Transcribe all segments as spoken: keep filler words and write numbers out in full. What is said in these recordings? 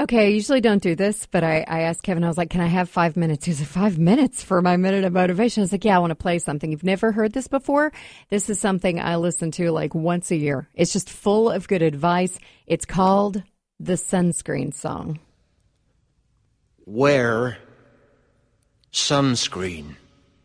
Okay, I usually don't do this, but I, I asked Kevin, I was like, can I have five minutes? He said, five minutes for my minute of motivation? I was like, yeah, I want to play something. You've never heard this before? This is something I listen to like once a year. It's just full of good advice. It's called the Sunscreen Song. Wear sunscreen.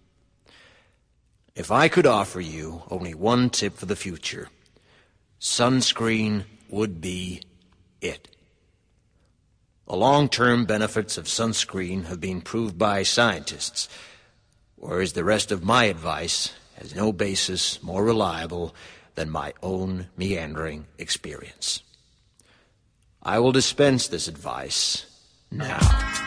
If I could offer you only one tip for the future, sunscreen would be it. The long-term benefits of sunscreen have been proved by scientists, whereas the rest of my advice has no basis more reliable than my own meandering experience. I will dispense this advice now.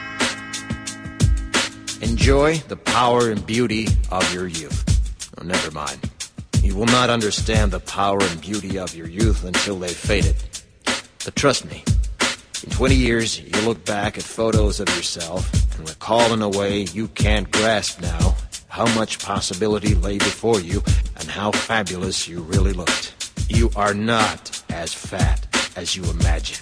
Enjoy the power and beauty of your youth. Oh, never mind. You will not understand the power and beauty of your youth until they've faded. But trust me, in twenty years, you'll look back at photos of yourself and recall in a way you can't grasp now how much possibility lay before you and how fabulous you really looked. You are not as fat as you imagine.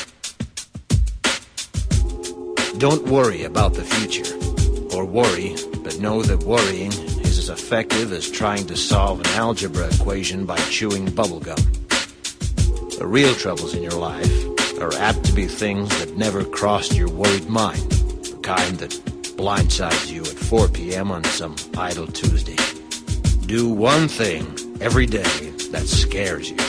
Don't worry about the future, or worry, but know that worrying is as effective as trying to solve an algebra equation by chewing bubblegum. The real troubles in your life are apt to be things that never crossed your worried mind, the kind that blindsides you at four p.m. on some idle Tuesday. Do one thing every day that scares you.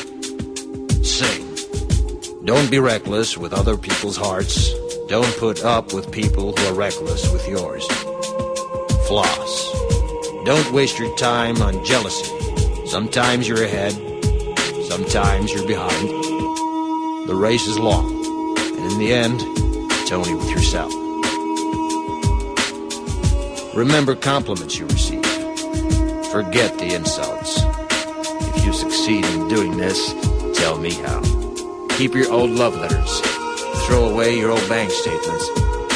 Sing. Don't be reckless with other people's hearts. Don't put up with people who are reckless with yours. Floss. Don't waste your time on jealousy. Sometimes you're ahead, sometimes you're behind. The race is long, and in the end, it's only with yourself. Remember compliments you receive. Forget the insults. If you succeed in doing this, tell me how. Keep your old love letters. Throw away your old bank statements.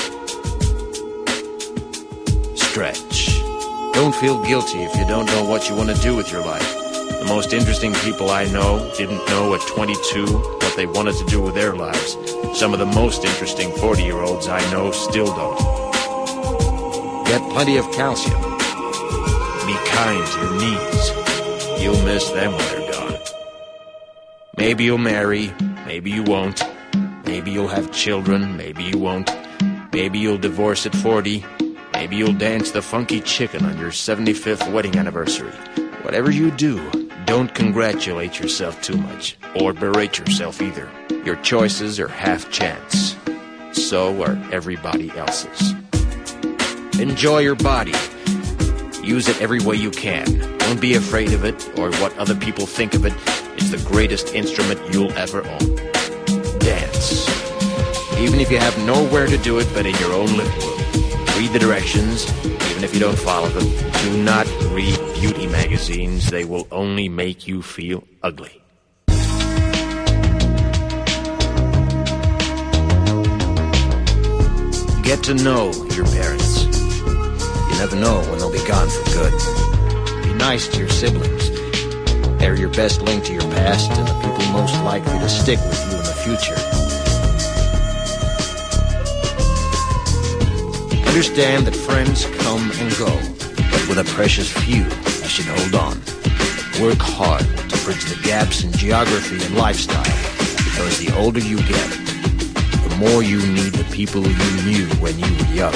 Stretch. Don't feel guilty if you don't know what you want to do with your life. The most interesting people I know didn't know at twenty-two what they wanted to do with their lives. Some of the most interesting forty-year-olds I know still don't. Get plenty of calcium. Be kind to your knees. You'll miss them when they're gone. Maybe you'll marry, maybe you won't. Maybe you'll have children, maybe you won't. Maybe you'll divorce at forty. Maybe you'll dance the funky chicken on your seventy-fifth wedding anniversary. Whatever you do, don't congratulate yourself too much, or berate yourself either. Your choices are half chance. So are everybody else's. Enjoy your body. Use it every way you can. Don't be afraid of it, or what other people think of it. It's the greatest instrument you'll ever own. Dance. Even if you have nowhere to do it but in your own living room. Read the directions, even if you don't follow them. Do not read beauty magazines. They will only make you feel ugly. Get to know your parents. You never know when they'll be gone for good. Be nice to your siblings. They're your best link to your past and the people most likely to stick with you in the future. Understand that friends come and go, but with a precious few, I should hold on. Work hard to bridge the gaps in geography and lifestyle, because the older you get, the more you need the people you knew when you were young.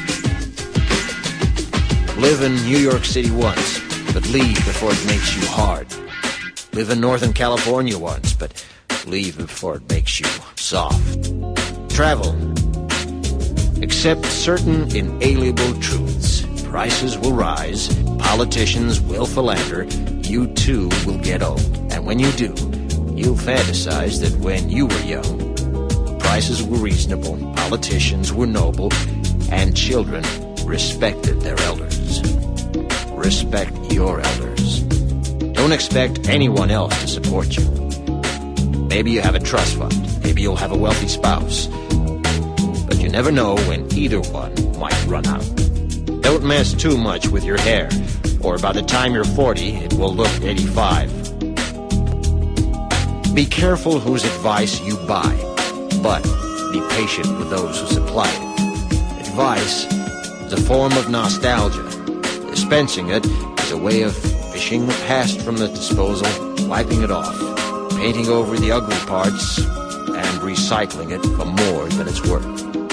Live in New York City once, but leave before it makes you hard. Live in Northern California once, but leave before it makes you soft. Travel. Accept certain inalienable truths. Prices will rise, politicians will philander, you too will get old. And when you do, you'll fantasize that when you were young, prices were reasonable, politicians were noble, and children respected their elders. Respect your elders. Don't expect anyone else to support you. Maybe you have a trust fund, maybe you'll have a wealthy spouse. But you never know when either one might run out. Don't mess too much with your hair, or by the time you're forty, it will look eighty-five. Be careful whose advice you buy, but Be patient with those who supply it. Advice is a form of nostalgia. Dispensing it is a way of fishing the past from the disposal, wiping it off, painting over the ugly parts, and recycling it for more than it's worth.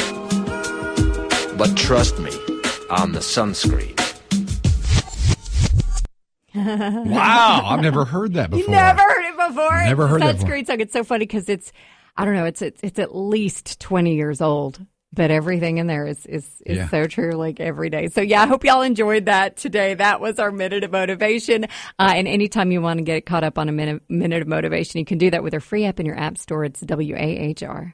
But trust me on the sunscreen. Wow, I've never heard that before. You never heard it before? Never heard that before. Sunscreen song. It's so funny because it's, I don't know, it's, it's it's at least twenty years old. But everything in there is is, is Yeah. so true, like every day. So, yeah, I hope y'all enjoyed that today. That was our Minute of Motivation. Uh, and anytime you want to get caught up on a minute, minute of Motivation, you can do that with our free app in your app store. It's W A H R.